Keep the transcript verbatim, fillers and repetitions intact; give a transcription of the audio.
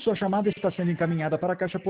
Sua chamada está sendo encaminhada para a caixa